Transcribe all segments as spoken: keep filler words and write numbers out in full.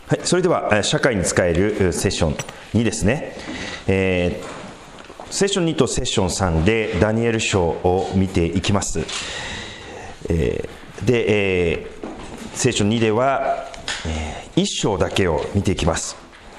はい、それでは社会に使えるセッションにですね、えー、セッションにとセッションさんでダニエル書を見ていきます。えー、で、えー、セッションにでは、えー、いっ章だけを見ていきます。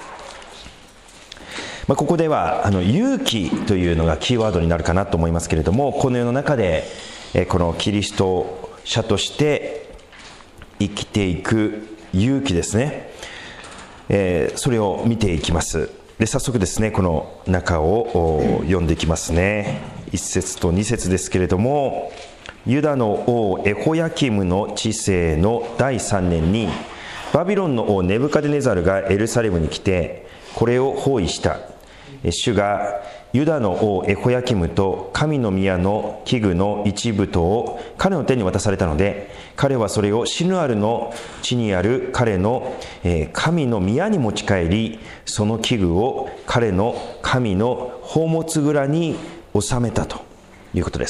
まあ、ここではあの勇気というのがキーワードになるかなと思いますけれども、この世の中で、えー、このキリスト者として生きていく勇気ですね、えー、それを見ていきます。で、早速ですね、この中を読んでいきますね。いち節とに節ですけれども、ユダの王エホヤキムの治世のだいさんねんに、バビロンの王ネブカデネザルがエルサレムに来て、これを包囲した。主がユダの王エホヤキムと神の宮の器具の一部とを彼の手に渡されたので、彼はそれをシヌアルの地にある彼の神の宮に持ち帰り、その器具を彼の神の宝物蔵に収めたということです。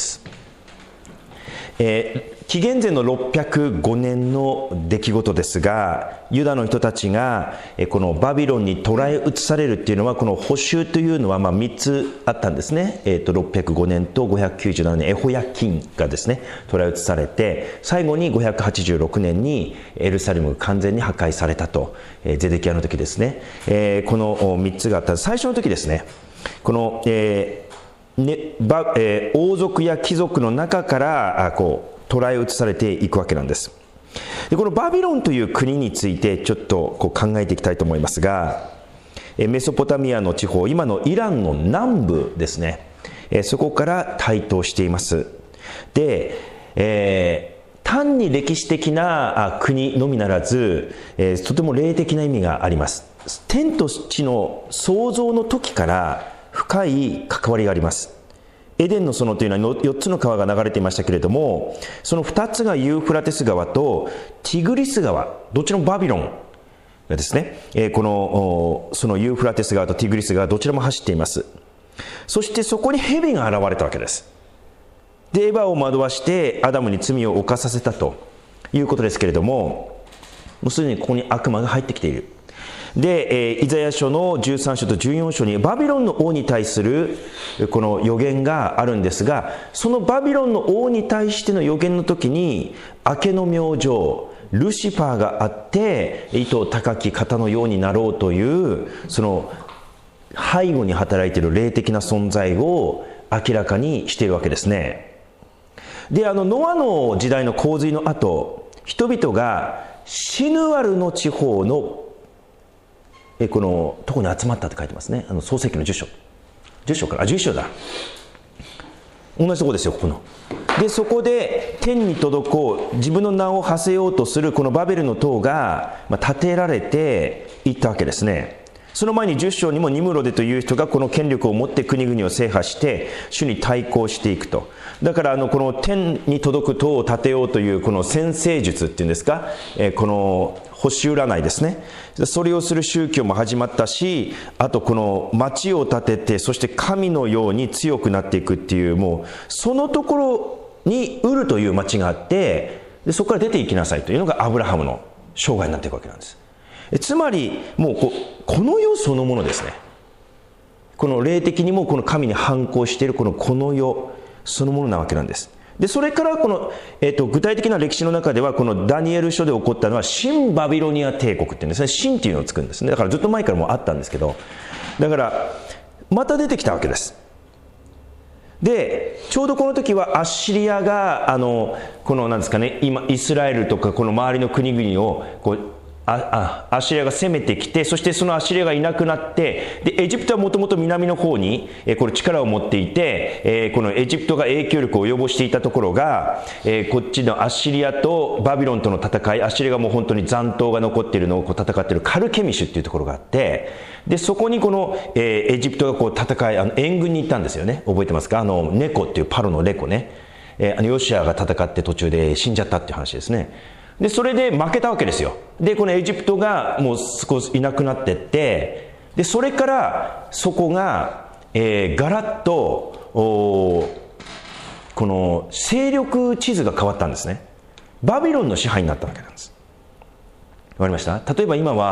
えー、紀元前のろっぴゃくごねんの出来事ですが、ユダの人たちがこのバビロンに捕らえ移されるっていうのは、この捕囚というのはまあみっつあったんですね。えー、とろっぴゃくごねんとごひゃくきゅうじゅうななねん、エホヤキンがですね捕らえ移されて、最後にごひゃくはちじゅうろくねんにエルサレムが完全に破壊されたと、えー、ゼデキヤの時ですね、えー、このみっつがあった最初の時ですね、この、えーねばえー、王族や貴族の中からあこう捕らえ移されていくわけなんです。で、このバビロンという国についてちょっとこう考えていきたいと思いますが、メソポタミアの地方、今のイランの南部ですね、えそこから台頭しています。で、えー、単に歴史的な国のみならず、えー、とても霊的な意味があります。天と地の創造の時から深い関わりがあります。エデンの園というのはよっつの川が流れていましたけれども、そのふたつがユーフラテス川とティグリス川、どちらもバビロンがですね、このそのユーフラテス川とティグリス川どちらも走っています。そしてそこに蛇が現れたわけです。で、エヴァを惑わしてアダムに罪を犯させたということですけれども、もうすでにここに悪魔が入ってきている。で、イザヤ書のじゅうさん章とじゅうよん章にバビロンの王に対するこの予言があるんですが、そのバビロンの王に対しての予言の時に、明けの明星ルシファーがあって、糸高き方のようになろうという、その背後に働いている霊的な存在を明らかにしているわけですね。で、あのノアの時代の洪水の後、人々がシヌアルの地方のえこのとこに集まったって書いてますね。あの創世記のじゅっ章じゅっ章からあじゅういっ章だ、同じとこですよ、ここの。で、そこで天に届こう、自分の名を馳せようとするこのバベルの塔が、まあ、建てられていったわけですね。その前にじゅっ章にもニムロデという人がこの権力を持って国々を制覇して主に対抗していくと。だからあのこの天に届く塔を建てようというこの占星術っていうんですか、えー、この星占いですね、それをする宗教も始まったし、あとこの町を建てて、そして神のように強くなっていくっていう、もうそのところにウルという町があって、でそこから出ていきなさいというのがアブラハムの生涯になっていくわけなんです。つまりもう こ, この世そのものですね。この霊的にもこの神に反抗しているこのこの世そのものなわけなんです。で、それからこの、えー、と具体的な歴史の中では、このダニエル書で起こったのは新バビロニア帝国っていうんですね。新っていうのを作るんですね。だからずっと前からもうあったんですけど、だからまた出てきたわけです。で、ちょうどこの時はアッシリアがあのこのなんですかね、今イスラエルとかこの周りの国々をこうああアッシリアが攻めてきて、そしてそのアッシリアがいなくなって、でエジプトはもともと南の方に、えー、これ力を持っていて、えー、このエジプトが影響力を及ぼしていたところが、えー、こっちのアッシリアとバビロンとの戦い、アッシリアがもう本当に残党が残っているのをこう戦っているカルケミシュっていうところがあって、でそこにこの、えー、エジプトがこう戦い、あの援軍に行ったんですよね。覚えてますか？あのネコっていうパロのネコね、えー、あのヨシアが戦って途中で死んじゃったっていう話ですね。でそれで負けたわけですよ。でこのエジプトがもう少しいなくなってって、でそれからそこが、えー、ガラッとこの勢力地図が変わったんですね。バビロンの支配になったわけなんです。わかりました？例えば今は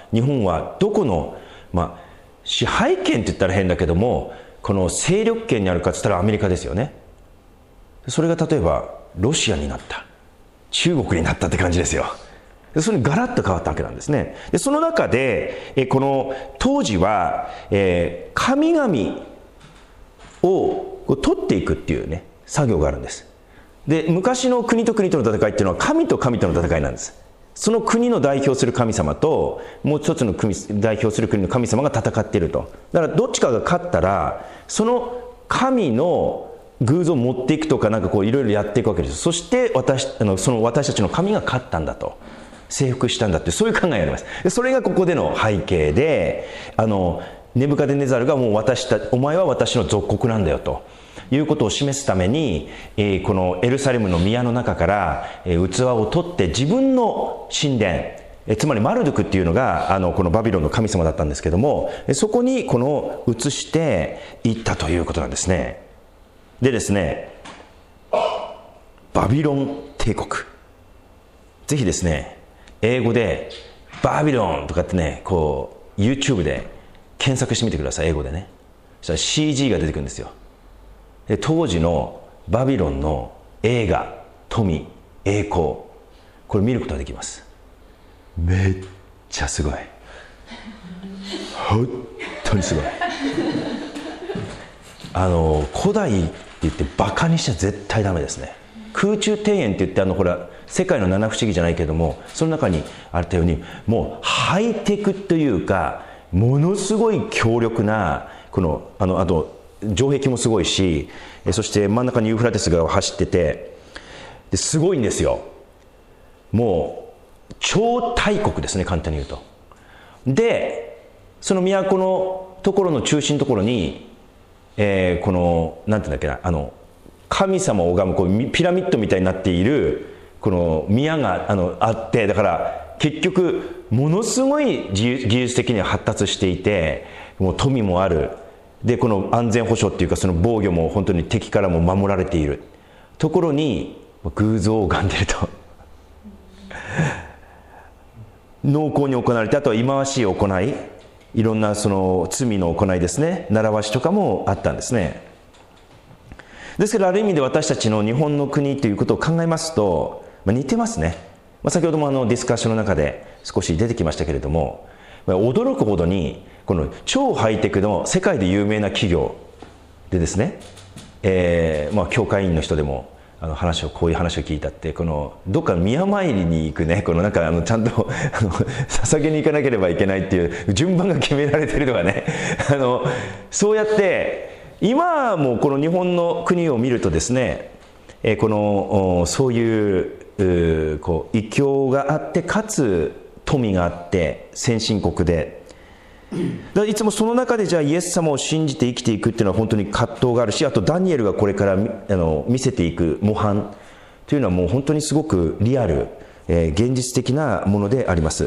日本はどこの、まあ、支配権って言ったら変だけども、この勢力圏にあるかって言ったらアメリカですよね。それが例えばロシアになった、中国になったって感じですよ。それにガラッと変わったわけなんですね。でその中でえこの当時は、えー、神々を取っていくっていうね作業があるんです。で昔の国と国との戦いっていうのは神と神との戦いなんです。その国の代表する神様ともう一つの国代表する国の神様が戦っていると。だからどっちかが勝ったらその神の偶像を持っていくとかなんかこういろいろやっていくわけです。そして私あのその私たちの神が勝ったんだと、征服したんだって、そういう考えがあります。でそれがここでの背景で、あのネブカデネザルがもう私たお前は私の属国なんだよということを示すために、えー、このエルサレムの宮の中から、えー、器を取って自分の神殿、えつまりマルドゥクっていうのがあのこのバビロンの神様だったんですけども、そこにこの移していったということなんですね。でですね、バビロン帝国、ぜひですね英語でバビロンとかってねこう YouTube で検索してみてください。英語でね、そしたら シージー が出てくるんですよ。で当時のバビロンの栄華、富、栄光、これ見ることができます。めっちゃすごい、本当にすごい。あの古代って言ってバカにしちゃ絶対ダメですね。空中庭園って言ってあのほら世界の七不思議じゃないけども、その中にあったようにもうハイテクというかものすごい強力なこのあのあと城壁もすごいし、そして真ん中にユーフラテスが走ってて、ですごいんですよ。もう超大国ですね、簡単に言うと。でその都のところの中心のところに、えー、このなんていうんだっけな、あの神様を拝むこうピラミッドみたいになっているこの宮が あ, のあって、だから結局ものすごい技術的には発達していて、もう富もある。でこの安全保障っていうかその防御も本当に敵からも守られているところに偶像を拝んでいると農耕に行われて、あとは忌まわしい行い、いろんなその罪の行いですね、習わしとかもあったんですね。ですからある意味で私たちの日本の国ということを考えますと、まあ、似てますね。まあ、先ほどもあのディスカッションの中で少し出てきましたけれども、まあ、驚くほどにこの超ハイテクの世界で有名な企業でですね、えーまあ、教会員の人でもあの話をこういう話を聞いたって、このどっか宮参りに行くね、このなんかあのちゃんとあの捧げに行かなければいけないっていう順番が決められてるとかねあのそうやって今もこの日本の国を見るとですね、えー、このそういうこう異教があって、かつ富があって先進国で、いつもその中でじゃあイエス様を信じて生きていくっていうのは本当に葛藤があるし、あとダニエルがこれからあの見せていく模範というのはもう本当にすごくリアル、えー、現実的なものであります。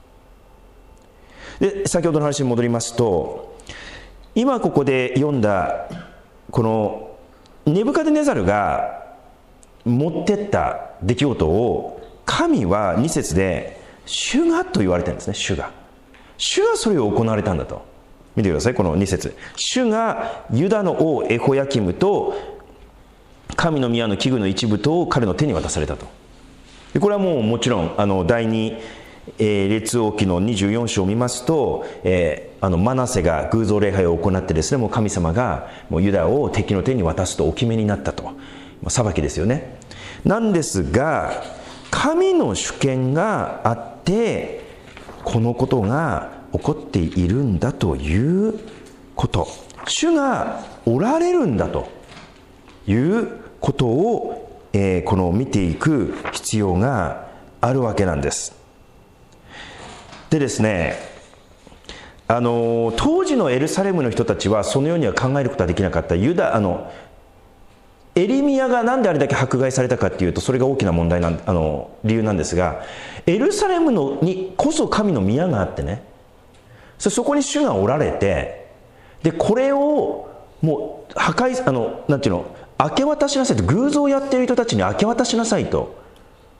で先ほどの話に戻りますと、今ここで読んだこのネブカデネザルが持ってった出来事を神はに節で主がと言われてるんですね。主が主がそれを行われたんだと。見てください、このに節。主がユダの王エホヤキムと神の宮の器具の一部とを彼の手に渡されたと。でこれはもうもちろんあの第二、えー、列王記のにじゅうよん章を見ますと、えー、あのマナセが偶像礼拝を行ってですね、もう神様がもうユダを敵の手に渡すとお決めになったと、まあ、裁きですよね。なんですが神の主権があってこのことが起こっているんだということ、主がおられるんだということを、えー、この見ていく必要があるわけなんです。でですね、あの当時のエルサレムの人たちはそのようには考えることはできなかった。ユダあのエリミヤがなんであれだけ迫害されたかっていうと、それが大きな問題なんあの理由なんですが、エルサレムのにこそ神の宮があってね、そこに主がおられて、でこれをもう破壊あのなんていうの明け渡しなさいと、偶像をやっている人たちに明け渡しなさいと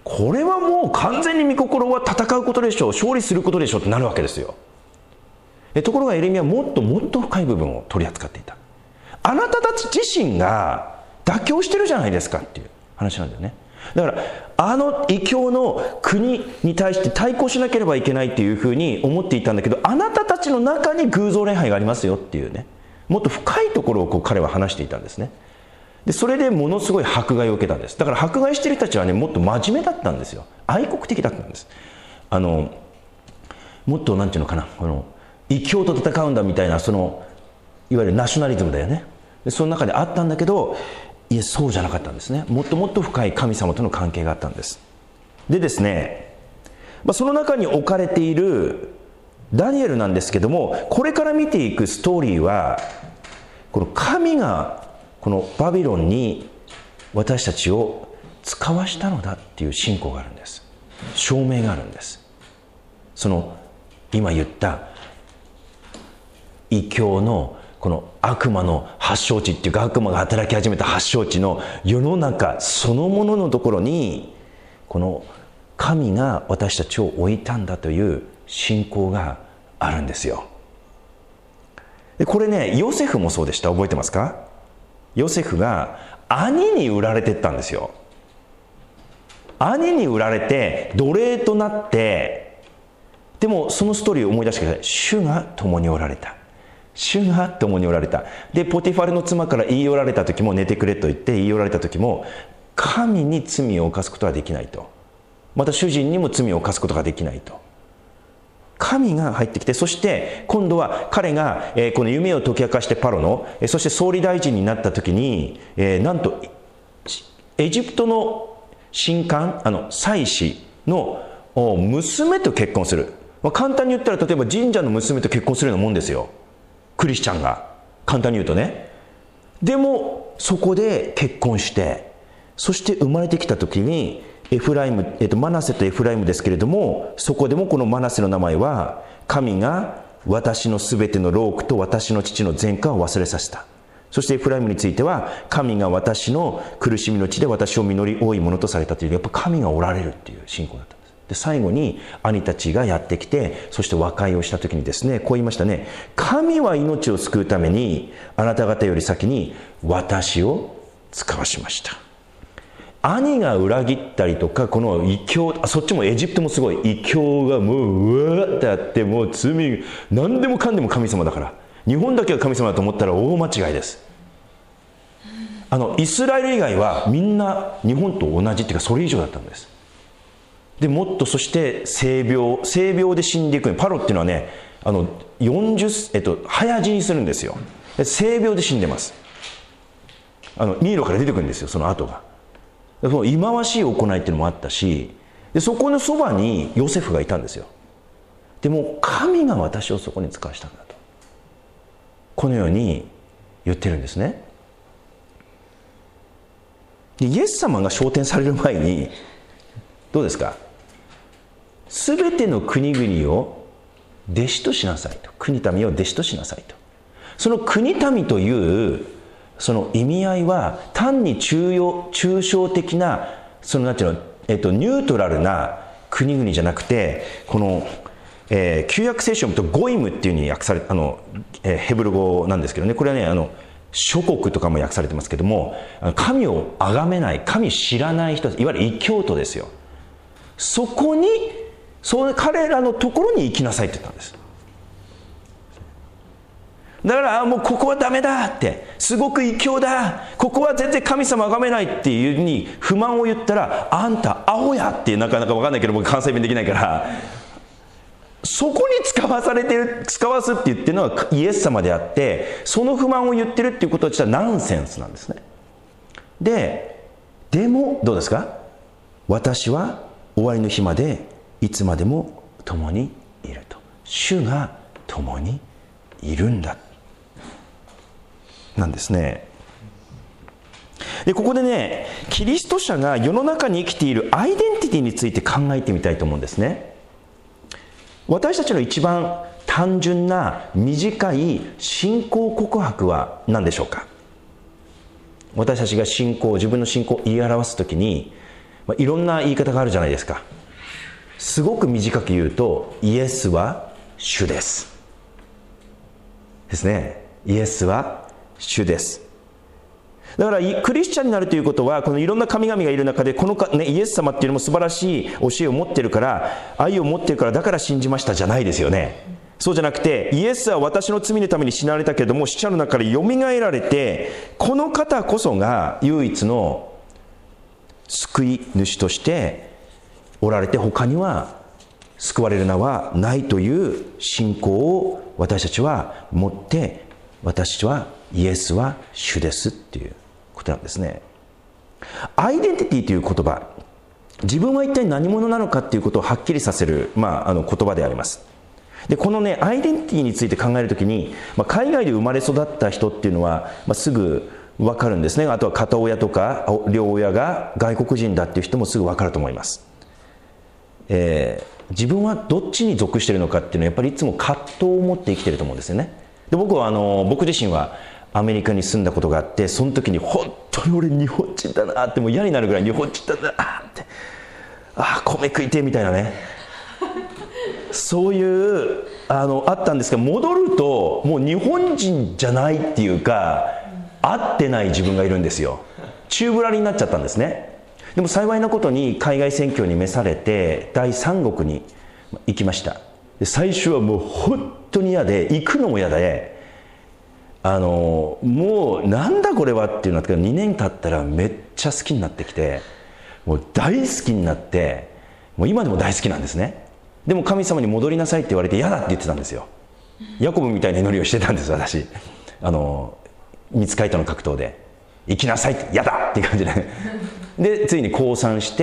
これはもう完全に御心は戦うことでしょう、勝利することでしょうってなるわけですよ。でところがエレミヤはもっともっと深い部分を取り扱っていた。あなたたち自身が妥協してるじゃないですかっていう話なんだよね。だからあの異教の国に対して対抗しなければいけないっていうふうに思っていたんだけど、あなたたちの中に偶像礼拝がありますよっていうね、もっと深いところをこう彼は話していたんですね。でそれでものすごい迫害を受けたんです。だから迫害している人たちはね、もっと真面目だったんですよ。愛国的だったんです。あのもっとなんていうのかな、この異教と戦うんだみたいな、そのいわゆるナショナリズムだよね。でその中であったんだけど、いやそうじゃなかったんですね。もっともっと深い神様との関係があったんです。でですね、まあ、その中に置かれているダニエルなんですけども、これから見ていくストーリーは、この神がこのバビロンに私たちを使わしたのだっていう信仰があるんです。証明があるんです。その今言った異教のこの悪魔の発祥地っていうか、悪魔が働き始めた発祥地の世の中そのもののところに、この神が私たちを置いたんだという信仰があるんですよ。でこれね、ヨセフもそうでした。覚えてますか？ヨセフが兄に売られてったんですよ。兄に売られて奴隷となって、でもそのストーリーを思い出してください。主が共におられた。主が共におられた。でポティファルの妻から言い寄られた時も、寝てくれと言って言い寄られた時も、神に罪を犯すことはできないと。また主人にも罪を犯すことができないと。神が入ってきて、そして今度は彼が、えー、この夢を解き明かしてパロの、えー、そして総理大臣になった時に、えー、なんとエジプトの神官、あの祭司の娘と結婚する。まあ、簡単に言ったら、例えば神社の娘と結婚するようなもんですよ。クリスチャンが簡単に言うとね。でもそこで結婚して、そして生まれてきた時にエフライム、えっと、マナセとエフライムですけれども、そこでもこのマナセの名前は、神が私のすべての労苦と私の父の前科を忘れさせた。そしてエフライムについては、神が私の苦しみの地で私を実り多いものとされたという、やっぱ神がおられるっていう信仰だったんです。で最後に兄たちがやってきて、そして和解をした時にですね、こう言いましたね。神は命を救うためにあなた方より先に私を使わしました。兄が裏切ったりとか、この異教、そっちもエジプトもすごい異教がもううわーってあって、もう罪何でもかんでも神様だから、日本だけが神様だと思ったら大間違いです。あのイスラエル以外はみんな日本と同じっていうか、それ以上だったんです。でもっと、そして性病性病で死んでいく。パロっていうのはね、あのよんじゅう、えっと、早死にするんですよ。性病で死んでます。あのニーロから出てくるんですよ、その後が。その忌まわしい行いっていうのもあったし、でそこのそばにヨセフがいたんですよ。でも神が私をそこに使わしたんだと、このように言ってるんですね。でイエス様が昇天される前にどうですか、すべての国々を弟子としなさいと、国民を弟子としなさいと。その国民というその意味合いは、単に中庸抽象的な、そのなんていうの、えっと、ニュートラルな国々じゃなくて、この、えー、旧約聖書を見るとゴイムっていうふうに訳され、あの、えー、ヘブル語なんですけどね、これはね、あの諸国とかも訳されてますけども、神を崇めない、神知らない人、いわゆる異教徒ですよ。そこに、その彼らのところに行きなさいって言ったんです。だからもうここはダメだって、すごく異教だ、ここは全然神様を崇めないっていうふうに不満を言ったら、あんたアホやって、なかなか分かんないけど僕関西弁できないから、そこに使わされてる、使わすって言ってるのはイエス様であって、その不満を言ってるっていうことは実はナンセンスなんですね。で、でもどうですか、私は終わりの日までいつまでも共にいると、主が共にいるんだなんですね。でここでね、キリスト者が世の中に生きているアイデンティティについて考えてみたいと思うんですね。私たちの一番単純な短い信仰告白は何でしょうか。私たちが信仰、自分の信仰を言い表すときに、 まあ、いろんな言い方があるじゃないですか。すごく短く言うと、イエスは主ですですね。イエスは主です。だからクリスチャンになるということは、このいろんな神々がいる中で、このか、ね、イエス様っていうのも素晴らしい教えを持ってるから、愛を持ってるから、だから信じましたじゃないですよね。そうじゃなくて、イエスは私の罪のために死なれたけれども、死者の中からよみがえられて、この方こそが唯一の救い主としておられて、他には救われる名はないという信仰を私たちは持って、私はイエスは主ですっていうことなんですね。アイデンティティという言葉、自分は一体何者なのかっていうことをはっきりさせる、まあ、あの言葉であります。でこのね、アイデンティティについて考えるときに、まあ、海外で生まれ育った人っていうのは、まあ、すぐ分かるんですね。あとは片親とか両親が外国人だっていう人もすぐ分かると思います。えー、自分はどっちに属しているのかっていうのはやっぱりいつも葛藤を持って生きていると思うんですよね。で僕はあの僕自身はアメリカに住んだことがあって、その時に本当に俺日本人だなってもう嫌になるぐらい日本人だなって、ああ米食いてみたいなねそういうあのあったんですが、戻るともう日本人じゃないっていうか、合ってない自分がいるんですよ。宙ぶらりになっちゃったんですね。でも幸いなことに海外宣教に召されて第三国に行きました。で最初はもう本当に嫌で、行くのも嫌で、あのもうなんだこれはっていうのだけど、にねん経ったらめっちゃ好きになってきて、もう大好きになって、もう今でも大好きなんですね。でも神様に戻りなさいって言われて嫌だって言ってたんですよ。ヤコブみたいな祈りをしてたんです私。あの御使いとの格闘で行きなさいって嫌だっていう感じででついに降参して、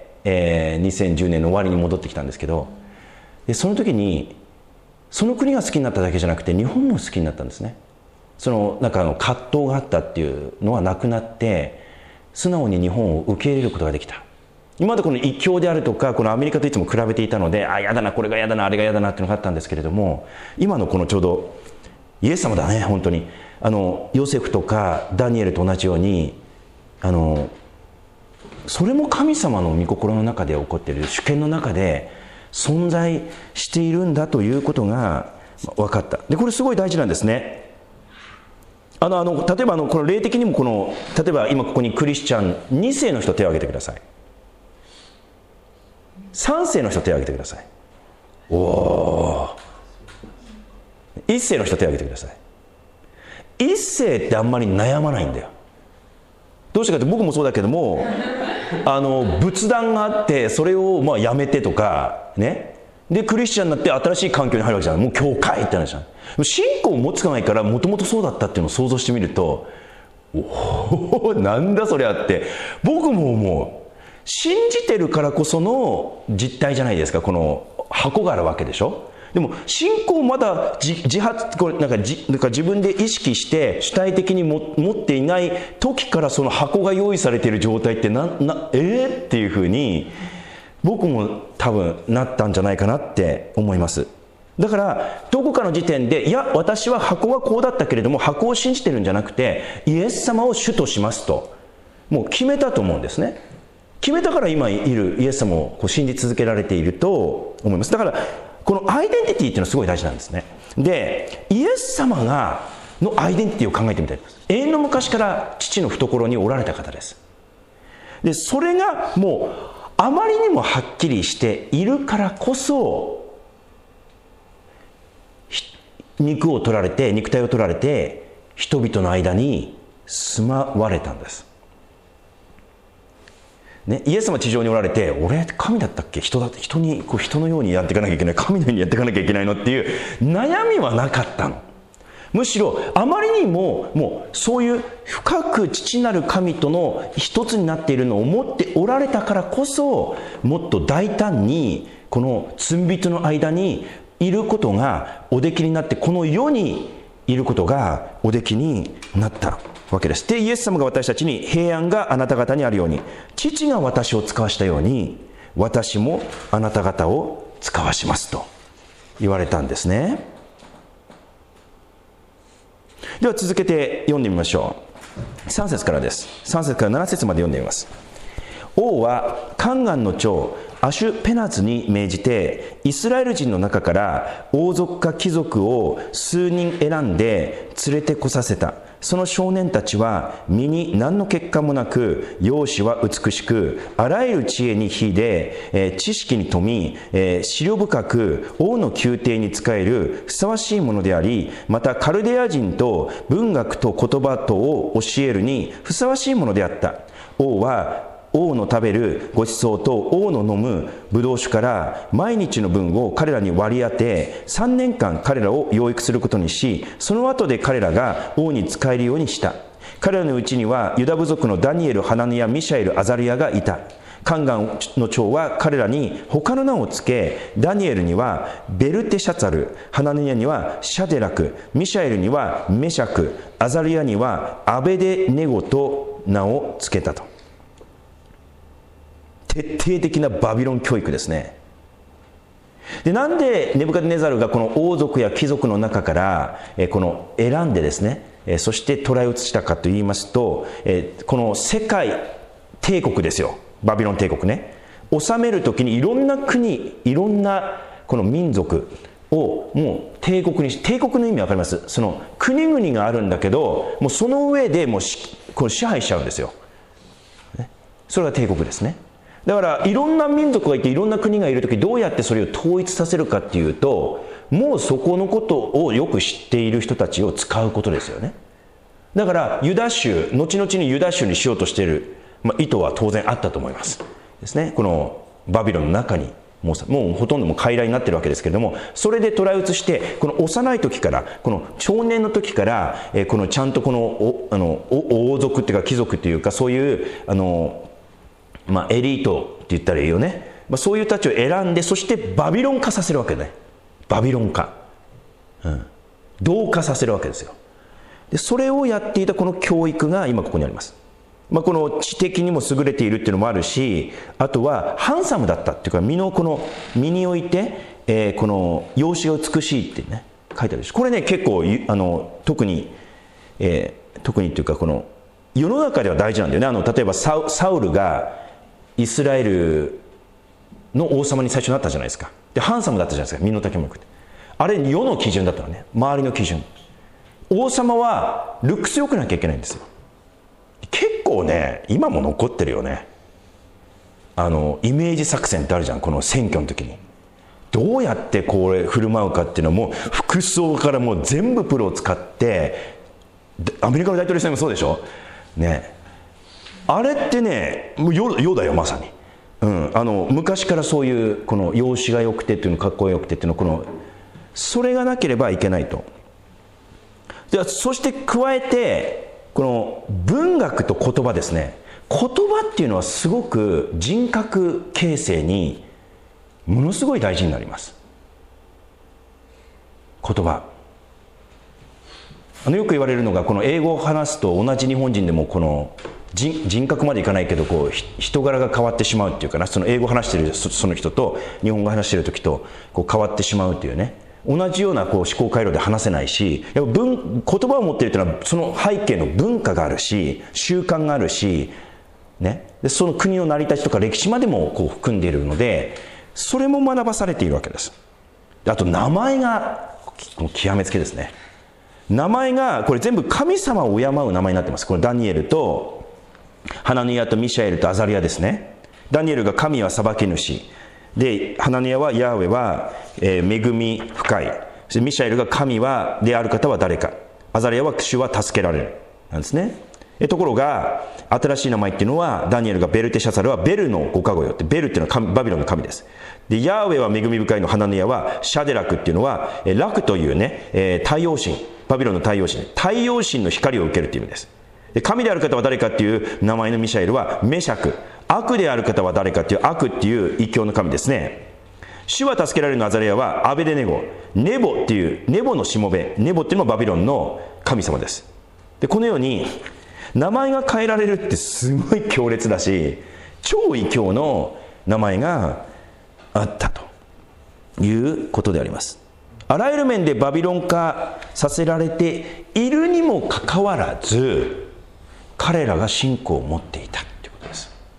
えー、にせんじゅうねんの終わりに戻ってきたんですけど、でその時にその国が好きになっただけじゃなくて日本も好きになったんですね。そのなんかあの葛藤があったっていうのはなくなって、素直に日本を受け入れることができた。今までこの異教であるとか、このアメリカといつも比べていたので、あ、やだな、これがやだな、あれがやだなっていうのがあったんですけれども、今のこのちょうどイエス様だね、本当にあのヨセフとかダニエルと同じように、あのそれも神様の御心の中で起こっている、主権の中で存在しているんだということが分かった。でこれすごい大事なんですね。あのあの例えばあのこの霊的にもこの、例えば今ここにクリスチャンに世の人手を挙げてください。さん世の人手を挙げてください。おお。いっ世の人手を挙げてください。いっ世ってあんまり悩まないんだよ。どうしてかって僕もそうだけども、あの仏壇があってそれをまあやめてとかね、でクリスチャンになって新しい環境に入るわけじゃない。もう教会って話じゃない。信仰を持つかないから、もともとそうだったっていうのを想像してみると、おおなんだそれあって僕も思う。信じてるからこその実体じゃないですか。この箱があるわけでしょ。でも信仰をまだ 自, 自発これなんかじなんか自分で意識して主体的にも持っていない時から、その箱が用意されている状態ってななえー、っていうふうに僕も多分なったんじゃないかなって思います。だからどこかの時点で、いや私は箱はこうだったけれども箱を信じてるんじゃなくてイエス様を主としますともう決めたと思うんですね。決めたから今いるイエス様をこう信じ続けられていると思います。だからこのアイデンティティっていうのはすごい大事なんですね。でイエス様がのアイデンティティを考えてみたいと思います。永遠の昔から父の懐におられた方です。でそれがもうあまりにもはっきりしているからこそ、肉を取られて肉体を取られて人々の間に住まわれたんです、ね、イエス様地上におられて、俺神だったっけ、人だ人にこう人のようにやっていかなきゃいけない、神のようにやっていかなきゃいけないのっていう悩みはなかったの。むしろあまりにももうそういう深く父なる神との一つになっているのを思っておられたからこそ、もっと大胆にこの罪人の間にいることがおできになって、この世にいることがおできになったわけです。でイエス様が私たちに、平安があなた方にあるように父が私を使わしたように私もあなた方を使わしますと言われたんですね。では続けて読んでみましょう。さん節からです。さん節からなな節まで読んでみます。 王はカンガンの長アシュペナズに命じて、イスラエル人の中から王族か貴族を数人選んで連れてこさせた。その少年たちは身に何の欠陥もなく、容姿は美しく、あらゆる知恵に秀で、えー、知識に富み、えー、思慮深く王の宮廷に仕えるふさわしいものであり、またカルデア人と文学と言葉とを教えるにふさわしいものであった。王は王の食べるごちそうと王の飲むブドウ酒から毎日の分を彼らに割り当て、さんねんかん彼らを養育することにし、その後で彼らが王に仕えるようにした。彼らのうちにはユダ部族のダニエル、ハナニヤ、ミシャエル、アザリヤがいた。カンガンの長は彼らに他の名をつけ、ダニエルにはベルテシャツァル、ハナニヤにはシャデラク、ミシャエルにはメシャク、アザリヤにはアベデネゴと名をつけたと。徹底的なバビロン教育ですね。で、なんでネブカデネザルがこの王族や貴族の中からえこの選んでですね、えそして捕らえ移したかと言いますと、えこの世界帝国ですよ、バビロン帝国ね、治めるときにいろんな国、いろんなこの民族をもう帝国にし、帝国の意味わかります？その国々があるんだけど、もうその上でもうしこの支配しちゃうんですよ。それが帝国ですね。だからいろんな民族がいていろんな国がいるとき、どうやってそれを統一させるかっていうと、もうそこのことをよく知っている人たちを使うことですよね。だからユダ州、後々にユダ州にしようとしている、まあ、意図は当然あったと思いますですね。このバビロンの中にもう、もうほとんどもう傀儡になってるわけですけれども、それで捕らえ移して、この幼い時から、この少年の時から、えー、このちゃんとこのおあの王族っていうか貴族っていうか、そういうあのまあ、エリートって言ったらいいよね、まあ、そういう人たちを選んで、そしてバビロン化させるわけね。バビロン化、うん、同化させるわけですよ。でそれをやっていたこの教育が今ここにあります。まあ、この知的にも優れているっていうのもあるし、あとはハンサムだったっていうか、身のこの身において、えー、この容姿が美しいってね書いてあるし、これね結構あの特に、えー、特にっていうかこの世の中では大事なんだよね。あの例えばサウ、サウルがイスラエルの王様に最初なったじゃないですか。でハンサムだったじゃないですか、身の丈も良くて。あれ世の基準だったのね、周りの基準。王様はルックス良くなきゃいけないんですよ。結構ね今も残ってるよね。あのイメージ作戦ってあるじゃん、この選挙の時にどうやってこれ振る舞うかっていうのも、服装からもう全部プロを使って、アメリカの大統領選もそうでしょね。あれってね、もう世、世だよまさに、うん、あの昔からそういうこの容姿が良くてっていうの、かっこよくてっていうの、このそれがなければいけないと。ではそして加えてこの文学と言葉ですね。言葉っていうのはすごく人格形成にものすごい大事になります。言葉、あのよく言われるのが、この英語を話すと同じ日本人でもこの 人, 人格までいかないけど、こう人柄が変わってしまうっていうかな、その英語を話しているその人と日本語を話している時とこう変わってしまうっていうね。同じようなこう思考回路で話せないし、やっぱ文言葉を持っているというのはその背景の文化があるし、習慣があるし、ね、でその国の成り立ちとか歴史までもこう含んでいるので、それも学ばされているわけです。あと名前が極めつけですね。名前がこれ全部神様を敬う名前になってます。これダニエルとハナニヤとミシャエルとアザリヤですね。ダニエルが神は裁き主で、ハナニヤはヤーウェは、えー、恵み深い。そしてミシャエルが神はである方は誰か、アザリヤは主は助けられるなんですね。えところが新しい名前っていうのは、ダニエルがベルテシャサルはベルのご加護よって、ベルっていうのは神、バビロンの神です。でヤーウェは恵み深いのハナニヤはシャデラクっていうのは、えラクというね、えー、太陽神、バビロンの太陽神、太陽神の光を受けるという意味です。で神である方は誰かっていう名前のミシャエルはメシャク、悪である方は誰かっていう悪っていう異教の神ですね。主は助けられるのアザレヤはアベデネゴ、ネボっていうネボのしもべ、ネボっていうのもバビロンの神様です。でこのように名前が変えられるってすごい強烈だし、超異教の名前があったということであります。あらゆる面でバビロン化させられているにもかかわらず、彼らが信仰を持っていたということです。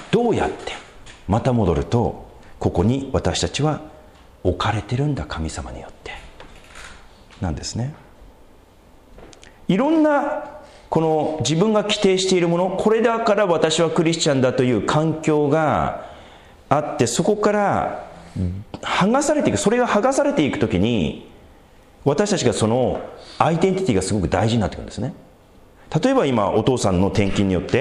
どうやってまた戻るとここに私たちは置かれてるんだ、神様によってなんですね。いろんなこの自分が規定しているもの、これだから私はクリスチャンだという環境があって、そこから剥がされていく、それが剥がされていくときに私たちがそのアイデンティティがすごく大事になってくるんですね。例えば今お父さんの転勤によって、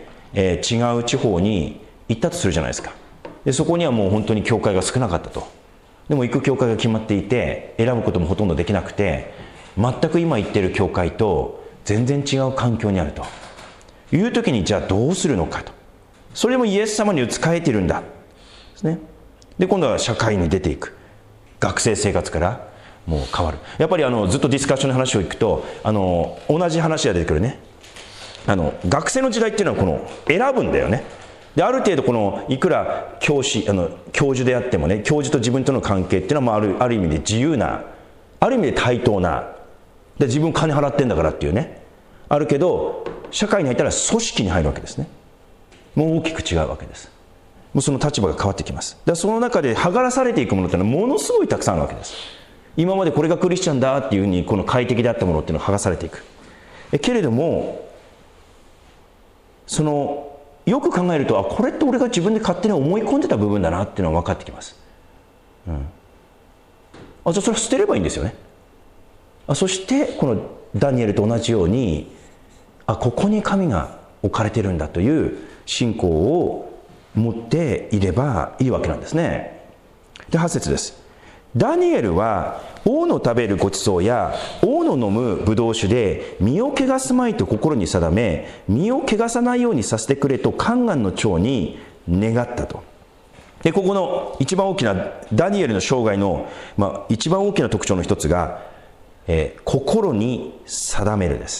えー、違う地方に行ったとするじゃないですか。でそこにはもう本当に教会が少なかったと。でも行く教会が決まっていて選ぶこともほとんどできなくて、全く今行っている教会と全然違う環境にあるという時に、じゃあどうするのかと。それもイエス様に仕えているんだですね。で今度は社会に出ていく、学生生活からもう変わる。やっぱりあのずっとディスカッションの話を聞くと、あの同じ話が出てくるね。あの学生の時代っていうのはこの選ぶんだよね。である程度このいくら教師あの教授であってもね、教授と自分との関係っていうのはまああるある意味で自由な、ある意味で対等な、で自分金払ってんだからっていうね、あるけど社会に入ったら組織に入るわけですね。もう大きく違うわけです。もうその立場が変わってきます。でその中で剥がらされていくものっていうのはものすごいたくさんあるわけです。今までこれがクリスチャンだっていうふうにこの快適であったものっていうのが剥がされていく。えけれどもそのよく考えると、あ、これって俺が自分で勝手に思い込んでた部分だなっていうのが分かってきます。うん、あ、じゃあそれは捨てればいいんですよね。あ、そしてこのダニエルと同じように、あ、ここに神が置かれてるんだという信仰を持っていればいいわけなんですね。ではち節です。ダニエルは王の食べるごちそうや王の飲むブドウ酒で身を汚すまいと心に定め、身を汚さないようにさせてくれと宦官の長に願ったと。でここの一番大きなダニエルの生涯の、まあ、一番大きな特徴の一つが、えー、心に定めるです。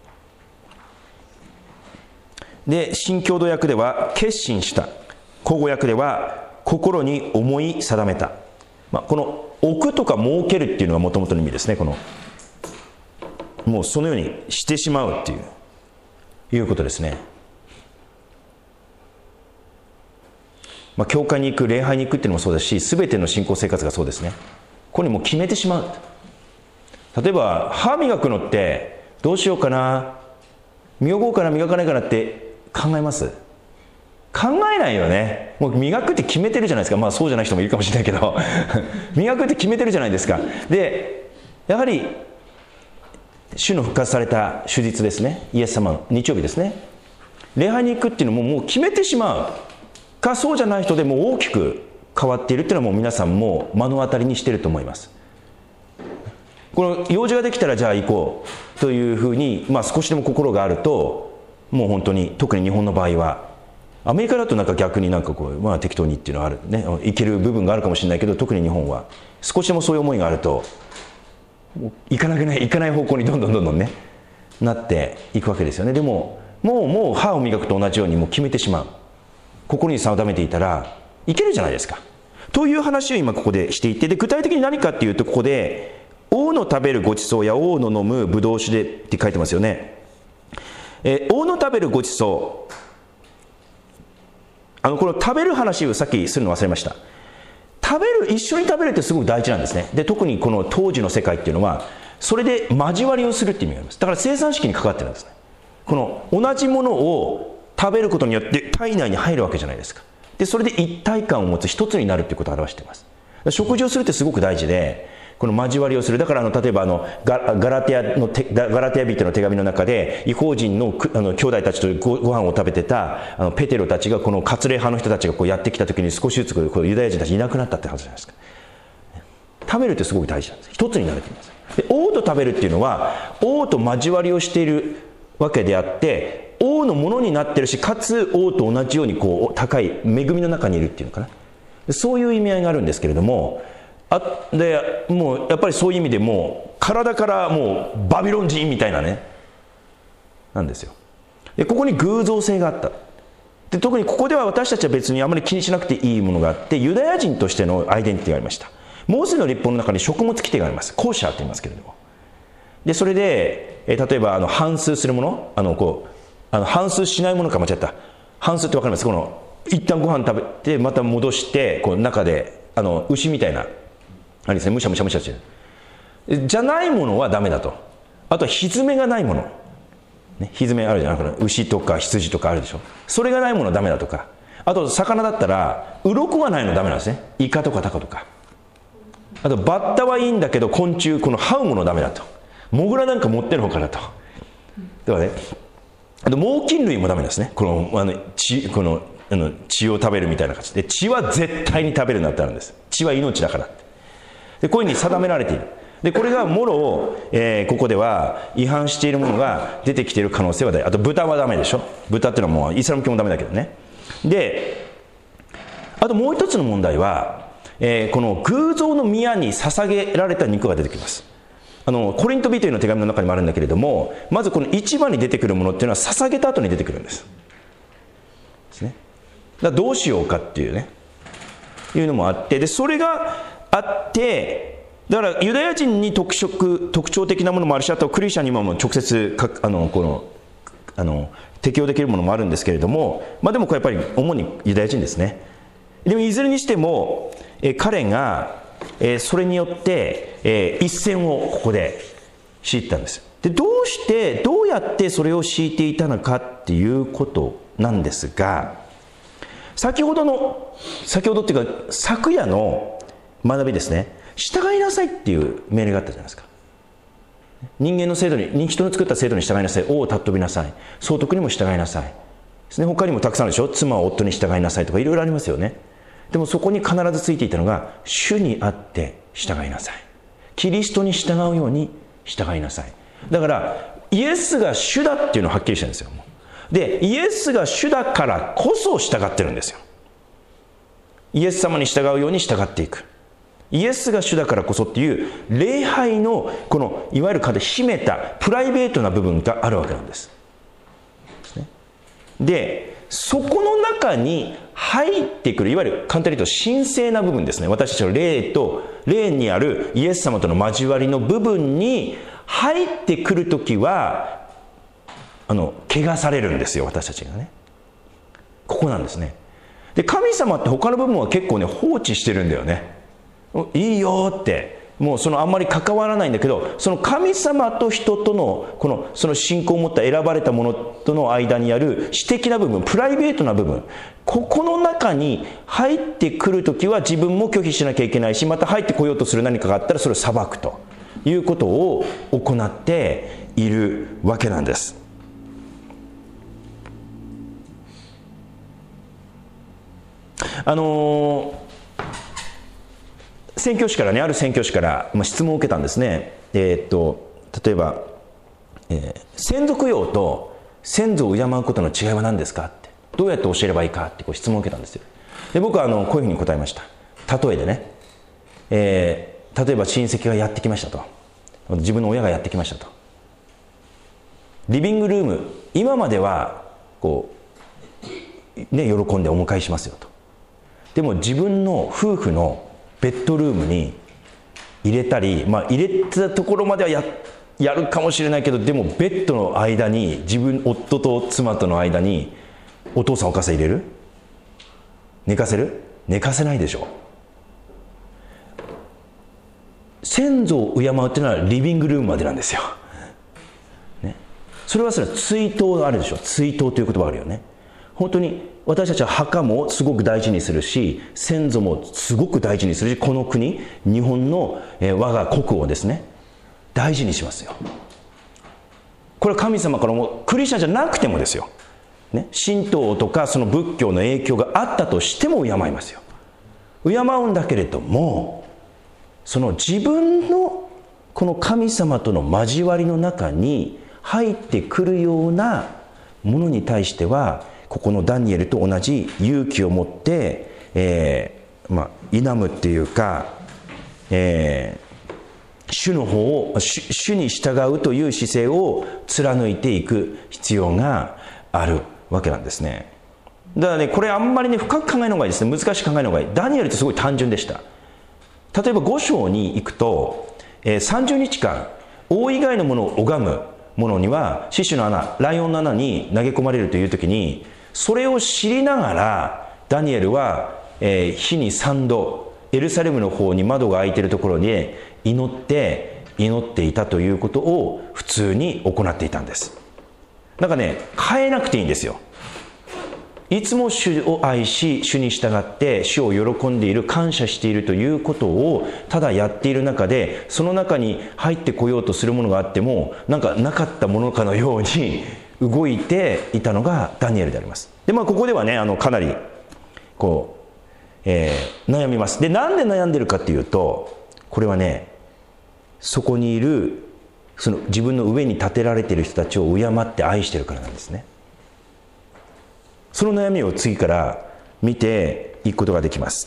で新共同訳では決心した、口語訳では心に思い定めた。まあ、この置くとか設けるっていうのがもともとの意味ですね。このもうそのようにしてしまうっていういうことですね。まあ、教会に行く、礼拝に行くっていうのもそうですし、全ての信仰生活がそうですね。ここにもう決めてしまう。例えば歯磨くのってどうしようかな、磨こうかな磨かないかなって考えます？考えないよね。もう磨くって決めてるじゃないですか。まあそうじゃない人もいるかもしれないけど磨くって決めてるじゃないですか。でやはり主の復活された主日ですね、イエス様の日曜日ですね、礼拝に行くっていうのももう決めてしまうか、そうじゃない人でも大きく変わっているっていうのはもう皆さんも目の当たりにしていると思います。この用事ができたらじゃあ行こうというふうに、まあ、少しでも心があると、もう本当に特に日本の場合は、アメリカだとなんか逆になんかこう、まあ、適当にっていうのはあるね、いける部分があるかもしれないけど、特に日本は少しでもそういう思いがあると行かなくない行かない方向にどんどんどんどんねなっていくわけですよね。でももうもう歯を磨くと同じようにもう決めてしまう、心に定めていたらいけるじゃないですかという話を今ここでしていて、で具体的に何かっていうと、ここで王の食べるごちそうや王の飲むブドウ酒でって書いてますよね。えー、王の食べるごちそう、あのこの食べる話をさっきするの忘れました。食べる、一緒に食べるってすごく大事なんですね。で特にこの当時の世界っていうのはそれで交わりをするっていう意味があります。だから生産式に関わってるんですね。この同じものを食べることによって体内に入るわけじゃないですか。でそれで一体感を持つ、一つになるっていうことを表しています。食事をするってすごく大事で、この交わりをする。だからあの例えばあの ガ, ガラテヤのガラテヤ人の手紙の中で、異邦人 の, あの兄弟たちと ご, ご飯を食べてたあのペテロたちが、この割礼派の人たちがこうやってきた時に少しずつこうユダヤ人たちいなくなったって話じゃないですか。食べるってすごく大事なんです。一つになるって言います。で王と食べるっていうのは王と交わりをしているわけであって、王のものになってるし、かつ王と同じようにこう高い恵みの中にいるっていうのかな、そういう意味合いがあるんですけれども、あでもうやっぱりそういう意味でもう体からもうバビロン人みたいなねなんですよ。でここに偶像性があった。で特にここでは私たちは別にあまり気にしなくていいものがあって、ユダヤ人としてのアイデンティティがありました。モーセの律法の中に食物規定があります。コーシャーと言いますけれども、でそれで、え例えばあの反数するもの、あのこうあの反数しないものか間違った反数って分かります？この一旦ご飯食べてまた戻して、こう中であの牛みたいなあれですね、むしゃむしゃむしゃしてるじゃないものはダメだと。あとはひづめがないもの、ね、ひづめあるじゃん、牛とか羊とかあるでしょ、それがないものはダメだとか、あと魚だったら鱗がないのダメなんですね。イカとかタコとか。あとバッタはいいんだけど昆虫、この這うものダメだと。モグラなんか持ってる方からと。だからね、あと猛禽類もダメですね。このあの血、このあの血を食べるみたいな感じで、血は絶対に食べるなってあるんです。血は命だからって。でこういうふうに定められている。でこれがもろ、えー、ここでは違反しているものが出てきている可能性は大。あと豚はダメでしょ。豚っていうのはもうイスラム教もダメだけどね。であともう一つの問題は、えー、この偶像の宮に捧げられた肉が出てきます。あのコリント人への手紙の中にもあるんだけれども、まずこの一番に出てくるものっていうのは捧げた後に出てくるんですですね。だからどうしようかっていうね、いうのもあって、でそれがあって、だからユダヤ人に特色特徴的なものもあるし、あとクリスチャンにも直接かあのこのあの適用できるものもあるんですけれども、まあでもこれやっぱり主にユダヤ人ですね。でもいずれにしても、え彼が、えー、それによって、えー、一線をここで敷いてたんです。でどうしてどうやってそれを敷いていたのかっていうことなんですが、先ほどの先ほどっていうか昨夜の学びですね、従いなさいっていう命令があったじゃないですか。人間の制度に、人の作った制度に従いなさい、王を尊びなさい、総督にも従いなさいですね。他にもたくさんあるでしょ。妻は夫に従いなさいとかいろいろありますよね。でもそこに必ずついていたのが、主にあって従いなさい、キリストに従うように従いなさい。だからイエスが主だっていうのははっきりしてるんですよ。でイエスが主だからこそ従ってるんですよ。イエス様に従うように従っていく。イエスが主だからこそっていう礼拝のこのいわゆる方秘めたプライベートな部分があるわけなんです。でそこの中に入ってくる、いわゆる簡単に言うと神聖な部分ですね。私たちの霊と霊にあるイエス様との交わりの部分に入ってくるときはあの汚されるんですよ、私たちがね。ここなんですね。で神様って他の部分は結構ね放置してるんだよね。いいよって、もうそのあんまり関わらないんだけど、その神様と人とのこのその信仰を持った選ばれた者との間にある私的な部分、プライベートな部分、ここの中に入ってくるときは自分も拒否しなきゃいけないし、また入ってこようとする何かがあったらそれを裁くということを行っているわけなんです。あのー宣教師からね、ある宣教師から、まあ、質問を受けたんですね。えー、っと例えば、えー、先祖供養と先祖を敬うことの違いは何ですかって、どうやって教えればいいかってこう質問を受けたんですよ。で僕はあのこういうふうに答えました。例えでね、えー、例えば親戚がやってきましたと、自分の親がやってきましたと、リビングルーム、今まではこう、ね、喜んでお迎えしますよと。でも自分の夫婦のベッドルームに入れたり、まあ、入れたところまでは や, やるかもしれないけど、でもベッドの間に、自分夫と妻との間にお父さんお母さん入れる？寝かせる？寝かせないでしょ。先祖を敬うっていうのはリビングルームまでなんですよ、ね、それはそれ追悼があるでしょ。追悼という言葉があるよね。本当に私たちは墓もすごく大事にするし、先祖もすごく大事にするし、この国、日本の、えー、我が国をですね大事にしますよ。これは神様からもクリスチャンじゃなくてもですよ、ね、神道とかその仏教の影響があったとしても敬いますよ。敬うんだけれども、その自分のこの神様との交わりの中に入ってくるようなものに対しては、ここのダニエルと同じ勇気を持って、えーまあ、否むっていうか、えー、主の方を 主, 主に従うという姿勢を貫いていく必要があるわけなんですね。だからね、これあんまりね深く考えるのがいいですね。難しく考えるのがいい。ダニエルってすごい単純でした。例えばご章に行くと、えー、さんじゅうにちかん王以外のものを拝むものには獅子の穴、ライオンの穴に投げ込まれるという時に、それを知りながらダニエルは、えー、日にさんどエルサレムの方に窓が開いているところに祈って祈っていたということを普通に行っていたんです。なんかね、変えなくていいんですよ。いつも主を愛し、主に従って主を喜んでいる、感謝しているということをただやっている中で、その中に入ってこようとするものがあってもなんかなかったものかのように動いていたのがダニエルであります。で、まあここではね、あのかなりこう、えー、悩みます。で、なんで悩んでるかっていうと、これはね、そこにいるその自分の上に立てられている人たちを敬って愛しているからなんですね。その悩みを次から見ていくことができます。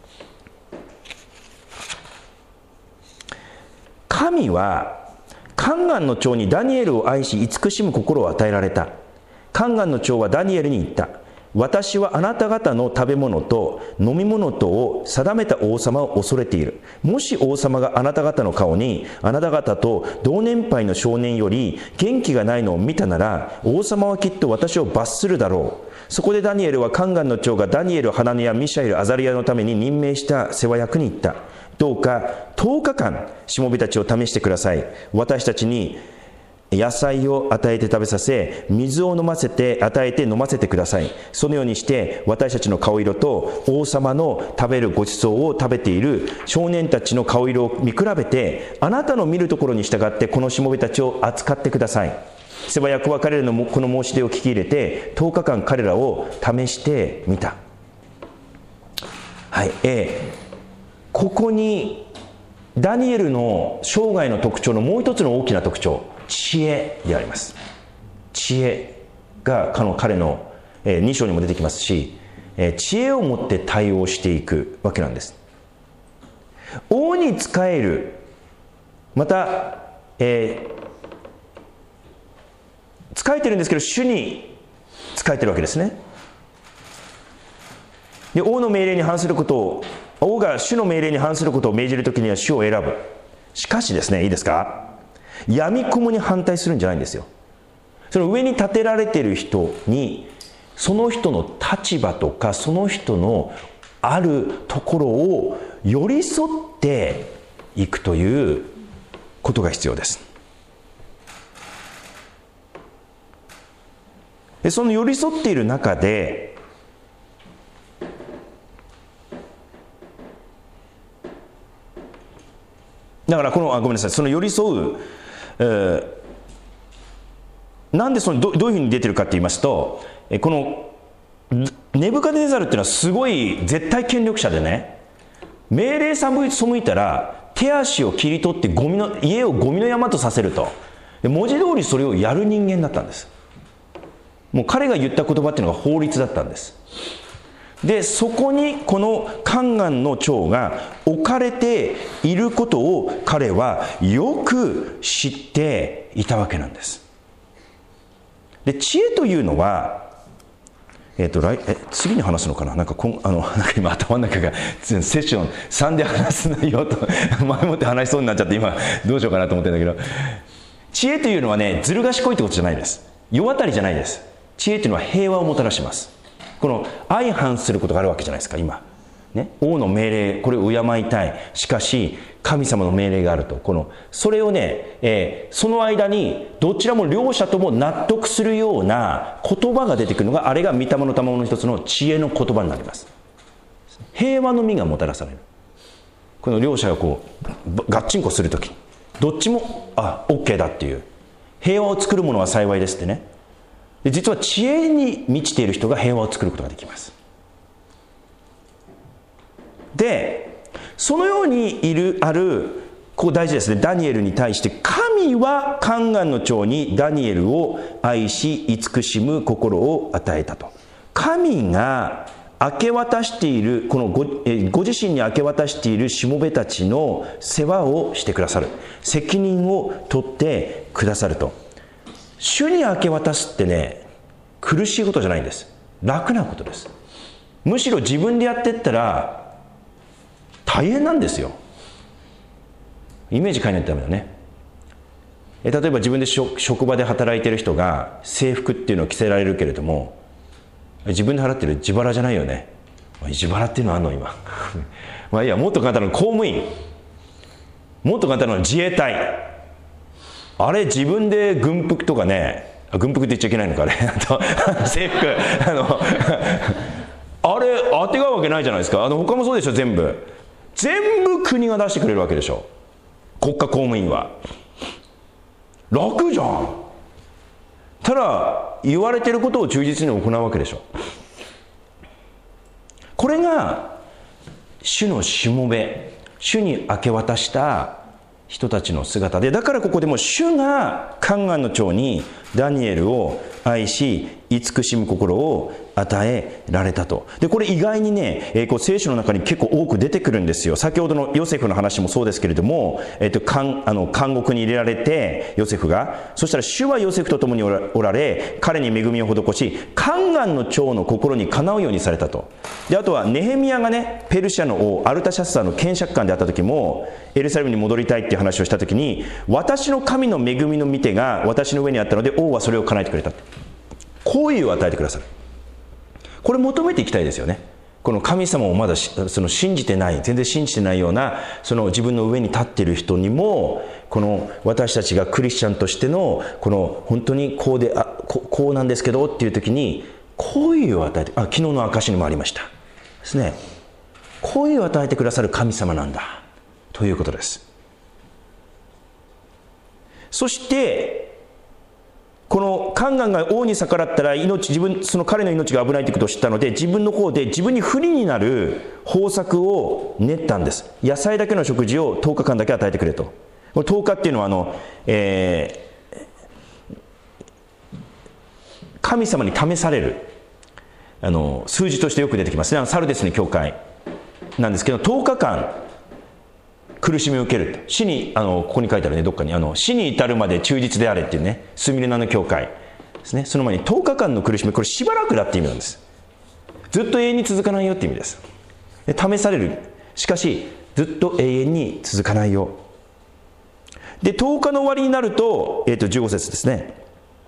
神はカンガンの長にダニエルを愛し慈しむ心を与えられた。カンガンの長はダニエルに言った。私はあなた方の食べ物と飲み物とを定めた王様を恐れている。もし王様があなた方の顔にあなた方と同年配の少年より元気がないのを見たなら、王様はきっと私を罰するだろう。そこでダニエルはカンガンの長がダニエル、ハナニヤ、ミシャエル、アザリアのために任命した世話役に言った。どうかとおかかんしもべたちを試してください。私たちに野菜を与えて食べさせ、水を飲ませて与えて飲ませてください。そのようにして私たちの顔色と王様の食べるごちそうを食べている少年たちの顔色を見比べて、あなたの見るところに従ってこのしもべたちを扱ってください。世話役は彼らのこの申し出を聞き入れてとおかかん彼らを試してみた。はい、えー、ここにダニエルの生涯の特徴のもう一つの大きな特徴、知恵であります。知恵が彼のに章にも出てきますし、知恵を持って対応していくわけなんです。王に仕える、また、えー、仕えてるんですけど主に仕えてるわけですね。で、王の命令に反することを、王が主の命令に反することを命じるときには主を選ぶ。しかしですね、いいですか、闇雲に反対するんじゃないんですよ。その上に立てられている人にその人の立場とかその人のあるところを寄り添っていくということが必要です。で、その寄り添っている中でだからこのあごめんなさいその寄り添う、えー、なんでその ど, どういうふうに出てるかって言いますと、このネブカデネザルっていうのはすごい絶対権力者でね、命令背いたら手足を切り取ってゴミの家をゴミの山とさせると。で、文字通りそれをやる人間だったんです。もう彼が言った言葉っていうのが法律だったんです。で、そこにこのカンガンの長が置かれていることを彼はよく知っていたわけなんです。で、知恵というのは、えっと、来え次に話すのかな、なんかこんあのなんか今頭の中がセッションさんで話す内容と前もって話しそうになっちゃって今どうしようかなと思ってるんだけど、知恵というのはね、ずる賢いってことじゃないです。世渡りじゃないです。知恵というのは平和をもたらします。この相反することがあるわけじゃないですか今、ね、王の命令、これを敬いたい、しかし神様の命令があると、このそれをね、えー、その間にどちらも両者とも納得するような言葉が出てくるのが、あれが御霊の賜物の一つの知恵の言葉になります。平和の実がもたらされる。この両者がこうガッチンコするとき、どっちもあ OK だっていう、平和を作るものは幸いですってね。で、実は知恵に満ちている人が平和を作ることができます。で、そのようにいるある、ここ大事ですね、ダニエルに対して神はカンガンの長にダニエルを愛し慈しむ心を与えたと。神が明け渡しているこの ご, えご自身に明け渡しているしもべたちの世話をしてくださる、責任を取ってくださると。主に明け渡すってね、苦しいことじゃないんです。楽なことです。むしろ自分でやっていったら大変なんですよ。イメージ変えないとダメだね。え例えば自分で職場で働いている人が制服っていうのを着せられるけれども、自分で払ってる自腹じゃないよね。 自腹っていうのはあるの今まあいいや、もっと簡単なの公務員、もっと簡単なの自衛隊、あれ自分で軍服とかね、軍服って言っちゃいけないのかね制服あのあれ当てがうわけないじゃないですか。あの他もそうでしょ。全部全部国が出してくれるわけでしょ。国家公務員は楽じゃん。ただ言われてることを忠実に行うわけでしょ。これが主のしもべ、主に明け渡した人たちの姿で、だからここでも主がカンアンの長にダニエルを愛し慈しむ心を与えられたと。でこれ意外にね、えー、こう聖書の中に結構多く出てくるんですよ。先ほどのヨセフの話もそうですけれども、えー、と監あの監獄に入れられてヨセフが、そしたら主はヨセフと共にお ら, おられ彼に恵みを施しカンアンの長の心にかなうようにされたと。であとはネヘミヤがね、ペルシャの王アルタシャスターの検釈官であった時もエルサレムに戻りたいっていう話をした時に、私の神の恵みの御手が私の上にあったので王はそれを叶えてくれた。好意を与えてくださる。これ求めていきたいですよね。この神様をまだその信じてない、全然信じてないような、その自分の上に立っている人にも、この私たちがクリスチャンとしてのこの本当にこうで、あ こ, こうなんですけどっていう時に好意を与えて、あ昨日の証にもありましたですね。好意を与えてくださる神様なんだということです。そしてこのカンアンが王に逆らったら命、自分その彼の命が危ないということを知ったので、自分の方で自分に不利になる方策を練ったんです。野菜だけの食事をとおかかんだけ与えてくれと。これとおかっていうのはあの、えー、神様に試されるあの数字としてよく出てきますね。サルデスの教会なんですけど、とおかかん苦しみを受けると。死に、あのここに書いてあるね、どっかにあの死に至るまで忠実であれっていうね、スミレナの教会ですね。その前にとおかかんの苦しみ、これしばらくだって意味なんです。ずっと永遠に続かないよって意味です。で試される、しかしずっと永遠に続かないよ。でとおかの終わりになると、えー、とじゅうご節ですね。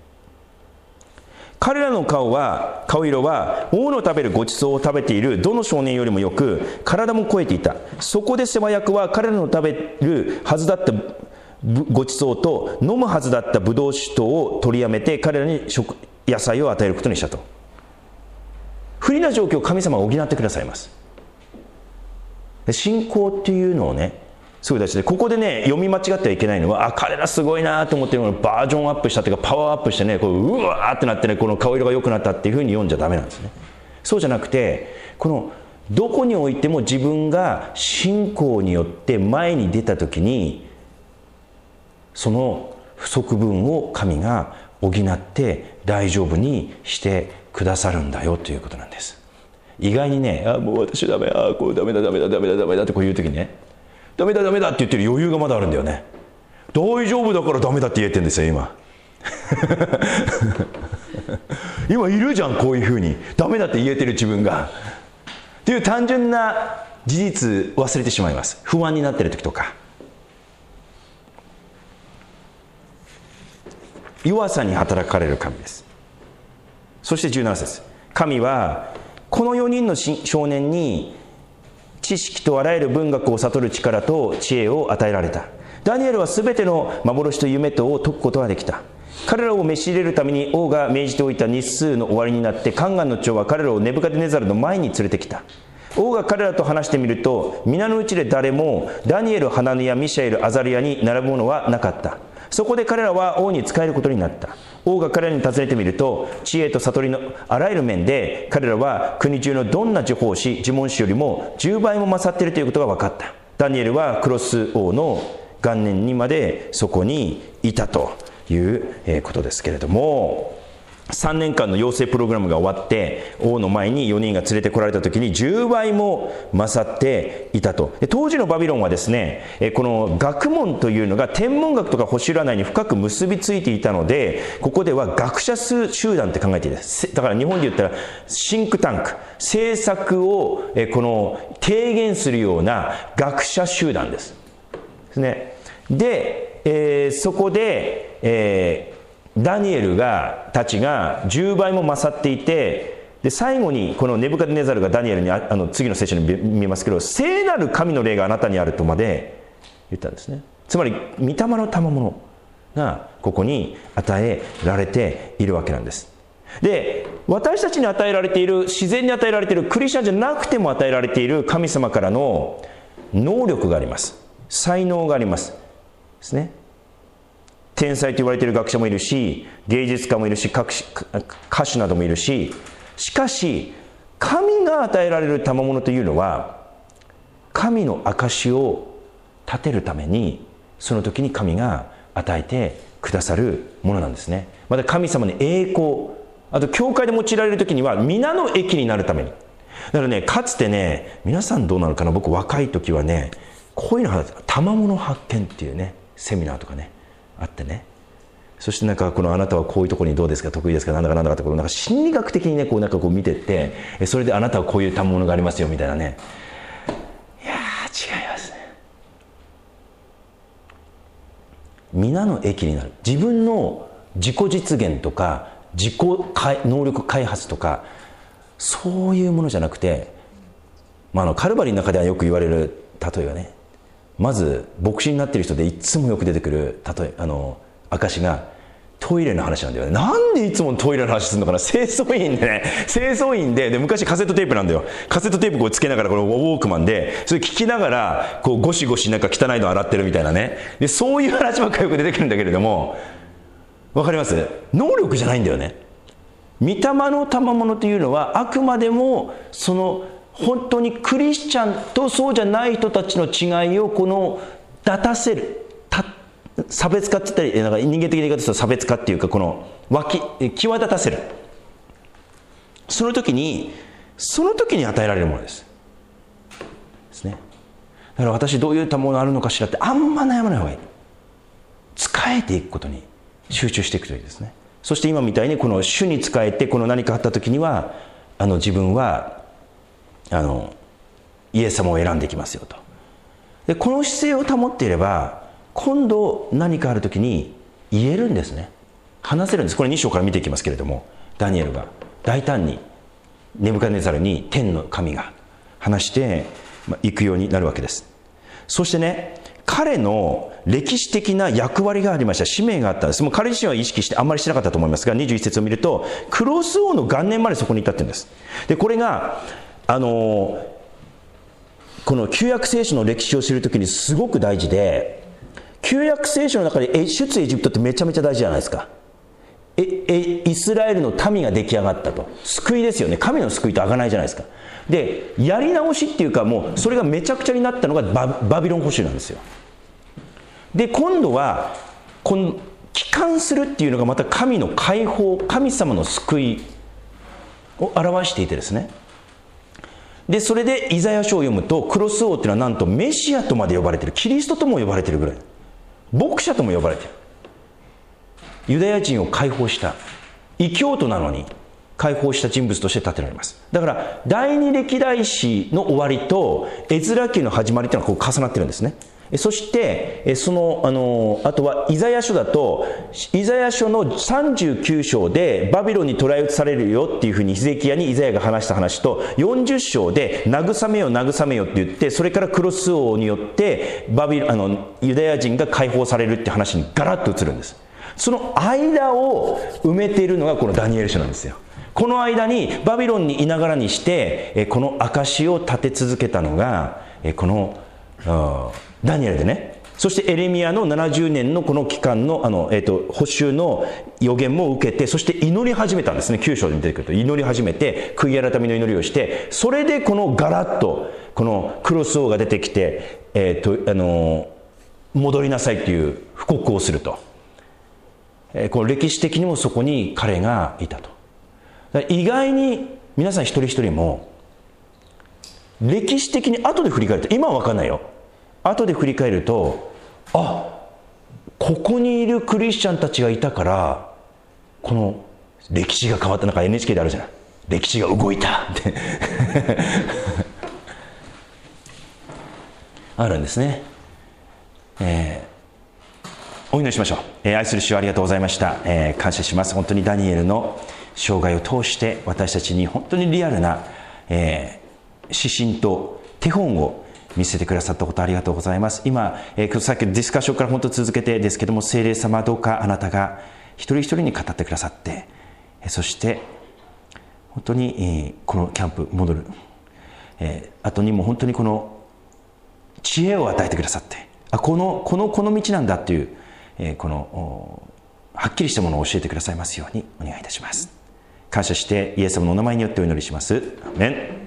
彼らの顔は顔色は王の食べるごちそうを食べているどの少年よりもよく、体も肥えていた。そこで世話役は彼らの食べるはずだったごちそうと飲むはずだったブドウ酒等を取りやめて、彼らに食野菜を与えることにしたと。不利な状況を神様が補ってくださいます。信仰っていうのをね、すごい大事で、ここでね読み間違ってはいけないのは、あ彼らすごいなと思ってるのがバージョンアップしたというかパワーアップしてね、こううわーってなってね、この顔色が良くなったっていうふうに読んじゃダメなんですね。そうじゃなくて、このどこにおいても自分が信仰によって前に出た時に、その不足分を神が補って大丈夫にしてくださるんだよということなんです。意外にね、あもう私ダメ、あこうダメだダメだダメだダメだってこういう時にね、ダメだダメだって言ってる余裕がまだあるんだよね。大丈夫だからダメだって言えてるんですよ今今いるじゃん、こういうふうにダメだって言えてる自分がっていう単純な事実忘れてしまいます。不安になってる時とか。弱さに働かれる神です。そしてじゅうなな節、神はこのよにんの少年に知識とあらゆる文学を悟る力と知恵を与えられた。ダニエルはすべての幻と夢とを解くことができた。彼らを召し入れるために王が命じておいた日数の終わりになって、カンアンの長は彼らをネブカデネザルの前に連れてきた。王が彼らと話してみると、皆のうちで誰もダニエル、ハナニヤ、ミシャエル、アザリヤに並ぶものはなかった。そこで彼らは王に仕えることになった。王が彼らに尋ねてみると、知恵と悟りのあらゆる面で彼らは国中のどんな呪法師、呪文師よりもじゅうばいも勝っているということが分かった。ダニエルはクロス王の元年にまでそこにいたということですけれども、さんねんかんの養成プログラムが終わって王の前によにんが連れてこられた時にじゅうばいも勝っていたと。で当時のバビロンはですね、この学問というのが天文学とか星占いに深く結びついていたので、ここでは学者集団って考えていいです。だから日本で言ったらシンクタンク、政策をこの提言するような学者集団ですですね。で、えー、そこで、えーダニエルがたちがじゅうばいも勝っていて、 で最後にこのネブカデネザルがダニエルに、あの次の聖書に見ますけど、聖なる神の霊があなたにあるとまで言ったんですね。つまり御霊の賜物がここに与えられているわけなんです。で、私たちに与えられている、自然に与えられている、クリスチャンじゃなくても与えられている神様からの能力があります。才能がありますですね。天才と言われている学者もいるし、芸術家もいるし、歌手などもいるし、しかし神が与えられる賜物というのは、神の証を立てるために、その時に神が与えてくださるものなんですね。また神様に栄光、あと教会で用いられる時には皆の益になるために。だからね、かつてね、皆さんどうなのかな、僕若い時はね、こういうの賜物発見っていうねセミナーとかねあってね、そしてなんかこのあなたはこういうところにどうですか、得意ですか、なんだかなんだかってこのなんか心理学的にねこうなんかこう見てって、それであなたはこういう賜物がありますよみたいなね。いやー違いますね。皆の益になる、自分の自己実現とか自己能力開発とかそういうものじゃなくて、まあ、あのカルバリーの中ではよく言われる例えはね、まず牧師になっている人でいつもよく出てくる例え、あの証がトイレの話なんだよね。なんでいつもトイレの話するのかな。清掃員でね、清掃員で、で昔カセットテープなんだよ。カセットテープこうつけながらこのウォークマンでそれ聞きながらこうゴシゴシなんか汚いの洗ってるみたいなね。でそういう話ばっかりよく出てくるんだけれども、わかります？能力じゃないんだよね。御霊の賜物というのはあくまでもその本当にクリスチャンとそうじゃない人たちの違いをこの立たせる、差別化って言ったり、なんか人間的な言い方すると差別化っていうか、この脇際立たせる、その時にその時に与えられるものですですね。だから私どういう賜物あるのかしらってあんま悩まない方がいい。使えていくことに集中していくといいですね。そして今みたいにこの主に仕えてこの何かあった時にはあの自分はあのイエス様を選んでいきますよと。でこの姿勢を保っていれば今度何かある時に言えるんですね。話せるんです。これに章から見ていきますけれども、ダニエルが大胆にネブカデネザルに天の神が話していくようになるわけです。そしてね、彼の歴史的な役割がありました。使命があったんです。もう彼自身は意識してあんまりしてなかったと思いますが、にじゅういち節を見るとクロス王の元年までそこにいたっていうんです。でこれがあのこの旧約聖書の歴史を知るときにすごく大事で、旧約聖書の中で出エジプトってめちゃめちゃ大事じゃないですか。ええイスラエルの民が出来上がったと、救いですよね。神の救いと贖いじゃないですか。でやり直しっていうか、もうそれがめちゃくちゃになったのが バ, バビロン捕囚なんですよ。で今度はこの帰還するっていうのがまた神の解放、神様の救いを表していてですね。でそれでイザヤ書を読むとクロス王っていうのはなんとメシアとまで呼ばれている、キリストとも呼ばれているぐらい、牧者とも呼ばれている、ユダヤ人を解放した異教徒なのに解放した人物として立てられます。だから第二歴代史の終わりとエズラ記の始まりというのはこう重なってるんですね。そしてそのあのあとはイザヤ書だと、イザヤ書のさんじゅうきゅう章でバビロンに捕らえ移されるよっていうふうにヒゼキヤにイザヤが話した話と、よんじゅう章で慰めよ慰めよって言って、それからクロス王によってバビロンあのユダヤ人が解放されるって話にガラッと移るんです。その間を埋めているのがこのダニエル書なんですよ。この間にバビロンにいながらにしてこの証を立て続けたのがこのダニエルでね。そしてエレミヤのななじゅうねんのこの期間のあの、えー、と捕囚の予言も受けて、そして祈り始めたんですね。きゅう章に出てくると祈り始めて悔い改めの祈りをして、それでこのガラッとこのクロス王が出てきて、えー、とあの戻りなさいという布告をすると、えー、この歴史的にもそこに彼がいたと。だから意外に皆さん一人一人も歴史的に後で振り返ると、今は分かんないよ、後で振り返ると、あ、ここにいるクリスチャンたちがいたからこの歴史が変わった。なんか エヌエイチケー であるじゃない、歴史が動いたってあるんですね。えー、 お祈りしましょう。えー、愛する主をありがとうございました、えー、感謝します。本当にダニエルの生涯を通して私たちに本当にリアルな、えー、指針と手本を見せてくださったことありがとうございます。今、えー、さっきのディスカッションから本当続けてですけども、聖霊様どうかあなたが一人一人に語ってくださって、そして本当に、えー、このキャンプ戻る、えー、後にも本当にこの知恵を与えてくださって、あこのこのこの道なんだっていう、えー、このはっきりしたものを教えてくださいますようにお願いいたします。感謝してイエス様のお名前によってお祈りします。アーメン。